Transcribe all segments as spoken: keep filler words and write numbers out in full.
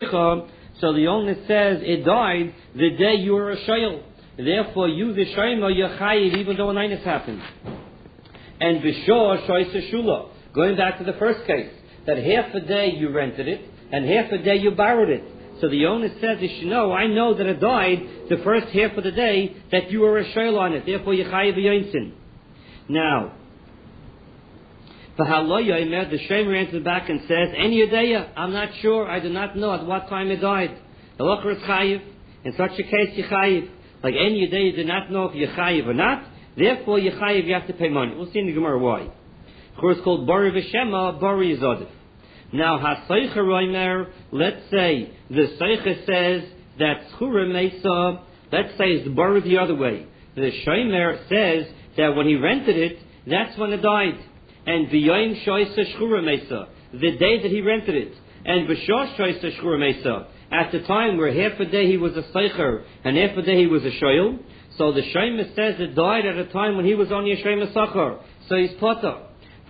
Seicha, so the owner says it died the day you were a Shoyl. Therefore, you, the Shoyma, you're Chayiv even though an Einus happened. And B'shor Shoysa Shula. Going back to the first case, that half a day you rented it, and half a day you borrowed it. So the owner says, you should know, I know that it died the first half of the day that you were a Shoyl on it. Therefore, you're Chayiv Yoinsin. Now, the Shomer answers back and says, Any Yudaya, I'm not sure, I do not know at what time it died. The Locher is Chayiv. In such a case, you're Chayiv. Like any Yudaya, you do not know if you're Chayiv or not. Therefore, you're Chayiv, you have to pay money. We'll see in the Gemara why. Of course, it's called Bari V'Shema, Bari Yizodif. Now, HaSeicha Roimer, let's say, the Seicha says that Schura Mesa, let's say it's Bari the other way. The Shomer says that when he rented it, that's when it died. And V'yoim Shoysa Schura Mesa, the day that he rented it. And V'shor Shoysa Schura Mesa, at the time where half a day he was a Seicher and half a day he was a Shoyl. So the Shomer says it died at a time when he was only a Shomer Sachar. So he's Potter.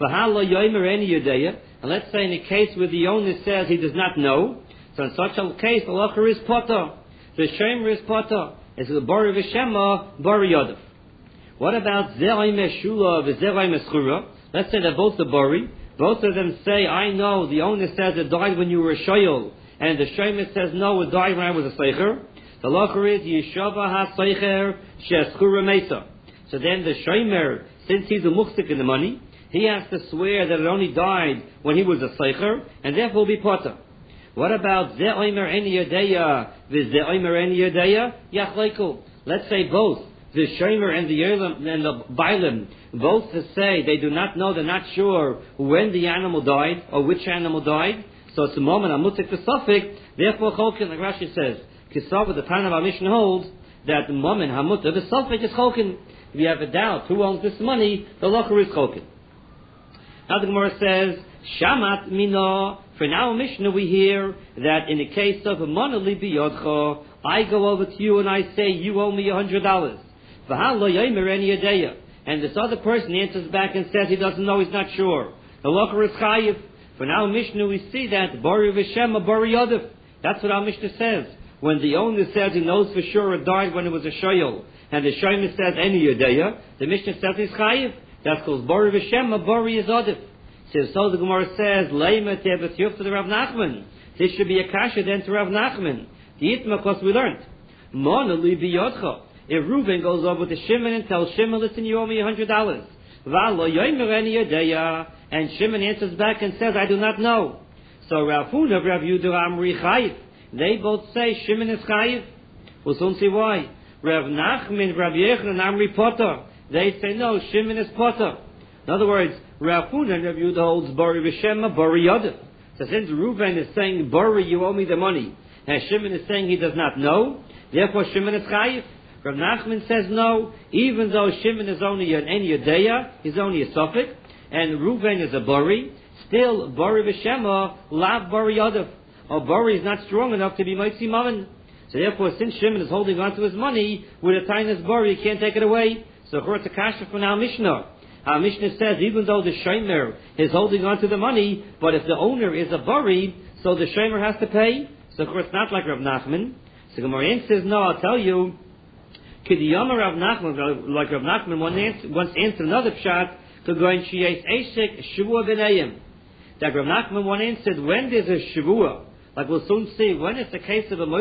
And let's say in a case where the owner says he does not know, so in such a case, the Locher is Potter. The Shomer is Potter. It's the Bari V'Shema, Bari Yodef. What about Zerai Meshula v'Zerai Meschura? Let's say they're both the Bari. Both of them say, I know, the owner says it died when you were a Shoyl, and the Shomer says, no, it died when I was a Seicher. The Locher is Yeshava HaSeicher She'eschura Mesa. So then the Shomer, since he's a Muchzik in the money, he has to swear that it only died when he was a Seicher, and therefore will be Potter. What about Ze'omer Eni Yadeya v'Ze'omer Eni Yadeya? Yachleiku. Let's say both, the Shomer and the Yerlim and the Bailim, both to say they do not know, they're not sure when the animal died, or which animal died. So it's a moment, Amutik V'Sofik, therefore Cholkin, like Rashi says, Kisava, the time of our mission holds, that the moment, Hamutik V'Sofik is Cholkin. If you have a doubt who owns this money, the Locher is Cholkin. Now the Gemara says, Shamat Mino. For now, Mishnah, we hear that in the case of a monoli biyodcha, I go over to you and I say, you owe me a hundred dollars. And this other person answers back and says he doesn't know, he's not sure. The Locher is Chayiv. For now, Mishnah, we see that Bari V'Shema, Bari Yodef. That's what our Mishnah says. When the owner says he knows for sure it died when it was a Shoyl, and the Shomer says any Yadeya, the Mishnah says he's Chayiv. That's called Bari V'Shema, Bari Yizodif. So, so the Gemara says, Leima Tebetyuf to the Rav Nachman. This should be a kasha then to Rav Nachman. The Yitma, because we learned. Mona li biyodcha. If Reuben goes over to Shimon and tells Shimon, listen, you owe me a hundred dollars. V'alo yoymer eni yadeya. And Shimon answers back and says, I do not know. So Rav Huna, Rav Yudah, Amri Chayiv. They both say Shimon is Chayiv. We'll soon see why. Rav Nachman, Rav Yechon, and Amri Potter. They say no, Shimon is Potter. In other words, Rav Huna and Rav Yudah holds Bari V'Shema, Bari Yodef. So since Reuven is saying, Bari, you owe me the money, and Shimon is saying he does not know, therefore Shimon is Chayiv. Rav Nachman says no, even though Shimon is only an Eni Yadeya, he's only a Sophic, and Reuven is a Bari, still Bari V'Shema, Lav Bari Yodef. Or Bari is not strong enough to be Moitzi Maven. So therefore, since Shimon is holding on to his money, with a tiniest Bari, he can't take it away. So it's a kasha from our Mishnah. Our Mishnah says, even though the Shomer is holding on to the money, but if the owner is a Bari, so the Shomer has to pay. So of course, not like Rav Nachman. So Gemara says, no, I'll tell you, Kidiyama Rav Nachman, like Rav Nachman once answered another pshat, to go in Shiyais Eshek Shavua B'nayim. That Rav Nachman once answered, when there's a Shavua, like we'll soon see, when it's the case of a